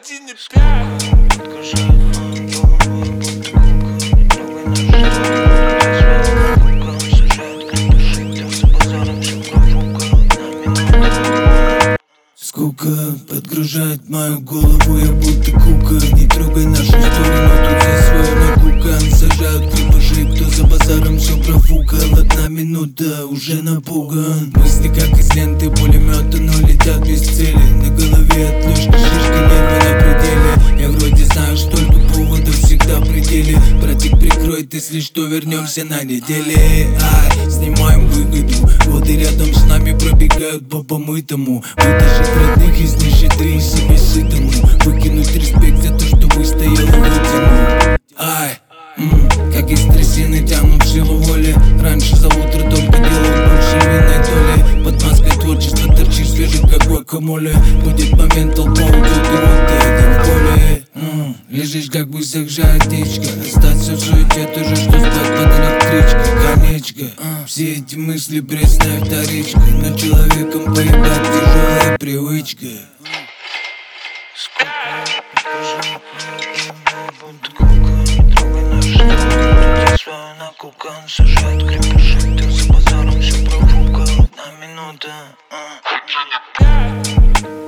Скука подгружает мою голову, я будто кука. Не трогай нашу сторону, тут за свою накукан. Сажают крепышей, кто за базаром все профукал. Одна минута, уже напуган. Мысли как из ленты пулемета, но летят без цели. На голове от ложки шишки, нервы на пределе. Я вроде знаю, что только поводов всегда в пределе. Братик прикроет, если что, вернемся на неделе. Ай, снимаем выгоду. Воды рядом с нами пробегают по помытому. Вытащить родных из нищеты и себе сытому. Выкинуть респект за то, что выстоял и вытянул. Ай, как из трясины тянут силу воли. Раньше за утро только делал больше львиной доли. Под маской творчества торчишь свежий как гуакамоле. Будет момент, толпа уйдет, и вот ты один в поле. Лежишь как бы сахжая птичка. Остаться в суете тоже, что спать под электричкой. Конечка, все эти мысли пресная вторичка. Но человеком поебать тяжелая привычка. Сажают крепышей, ты за базаром все профукал. Одна минута.